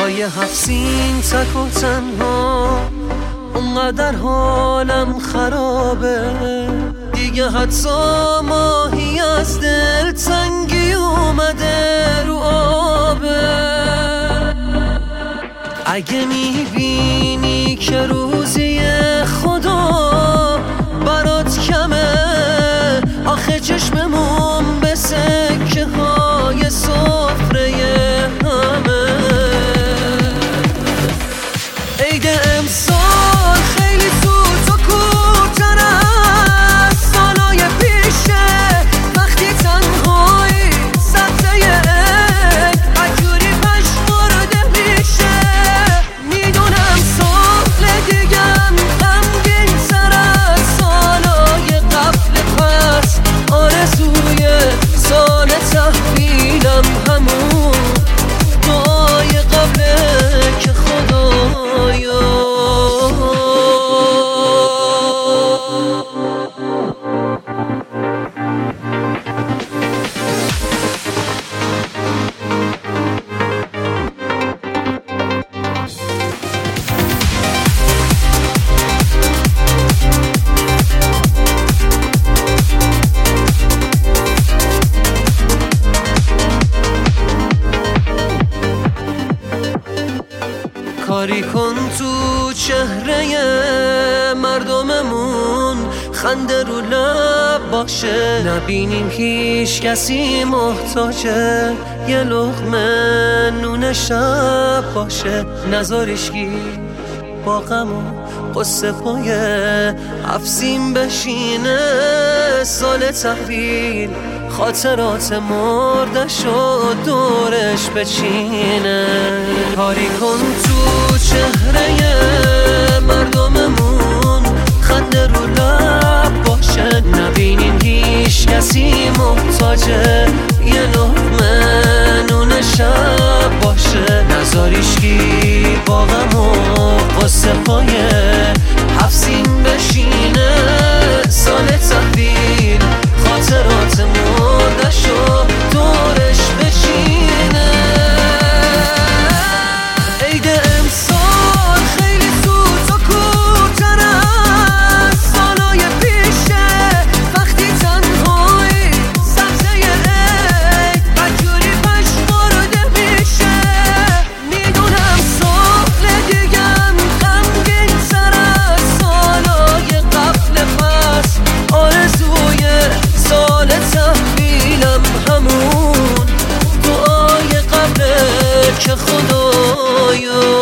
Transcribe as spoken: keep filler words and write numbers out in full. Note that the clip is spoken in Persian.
دعای هفسین تک و تنها، اونقدر حالم خرابه دیگه، حتی ماهی از دل تنگی اومده رو آبه. اگه میبینی که روزی خدا برات کمه، آخه چشممون به سکه های سفره همه. عید امسال خیلی زود و کوتاه از سالای پیشه، وقتی تنهایی سبزه عید عجوری پشمرده میشه. میدونم سال دیگم غمگین تر از سالای قبل، پس آرزوی سال تحویلم همون دعای قبله که خدایا. کاری کن تو چهره مردممون خنده رو لب باشه، نبینیم هیچ کسی محتاجه یه لقمه نون شب باشه. نذارشگی با غم و قصه پای حفظیم بشینه، سال تحویل خاطرات مردش و دورش بچینه. کاری کن تو چهره مردممون خنده رو لب باشه، نبینیم هیچ کسی محتاجه یه لقمه نون شب باشه. نذاریشگی با غم و قصه پای حفظیم بشینه، سال تحویل خاطرات مردش و دورش بچینه. عید امسال خیلی زود و کوتاه از سالای پیشه، وقتی تنهایی سبزه عید عجوری پشمرده میشه. میدونم سال دیگم غمگین تر از سالای قبل، پس آرزوی سال تحویلم همون دعای قبله که خدایا.